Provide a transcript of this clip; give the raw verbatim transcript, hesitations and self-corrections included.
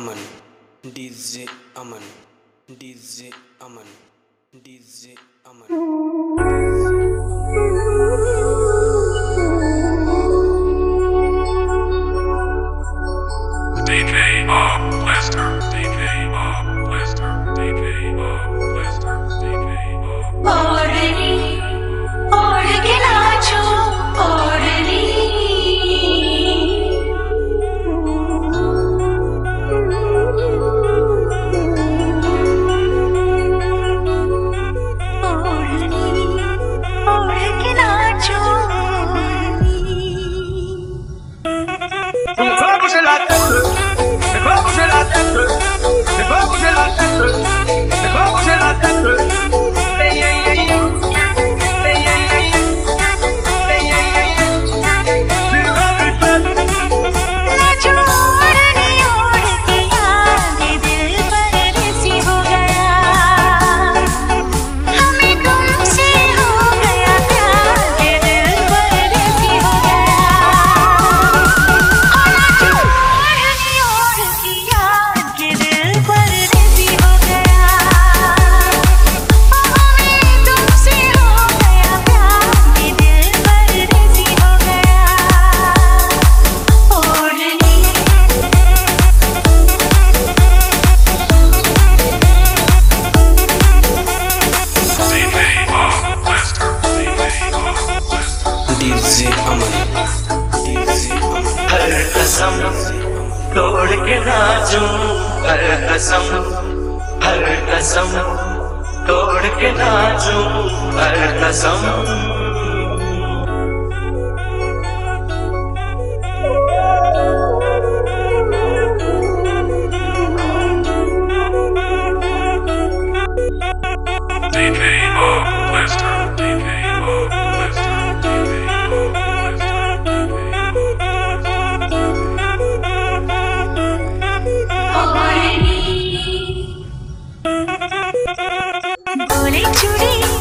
Aman, D J Aman, D J Aman, D J Aman. D K Bob Lester, D K Bob Lester, D K Bob Lester, D K Bob. ओढ़नी ओढ़ के नाचो ओढ़नी ओढ़नी ओढ़ के नाचो On va bouger la tête, mais va bouger la tête, mais va bouger la tête, mais va bouger la tête. Hey, hey, hey, hey, hey, hey, hey, hey, hey. C'est la fête. नाचो ओढ़नी ओढ़ के आगे दिल परदेसी हो गया हमें तुमसे हो गया प्यार के दिल परदेसी हो गया नाचो ओढ़नी ओढ़ के आगे दिल परदेसी हो गया हमें तुमसे हो गया प्यार के दिल परदेसी हो गया ओढ़नी D K Bob Lester, D K Bob Lester. D J Aman, D J Aman. हर कसम तोड़ के नाचूं हर कसम हर कसम तोड़ के नाचूं हर कसम D K Bob Lester, D K Bob Lester, D K Bob Lester, D K ओढ़नी बोले चूड़ी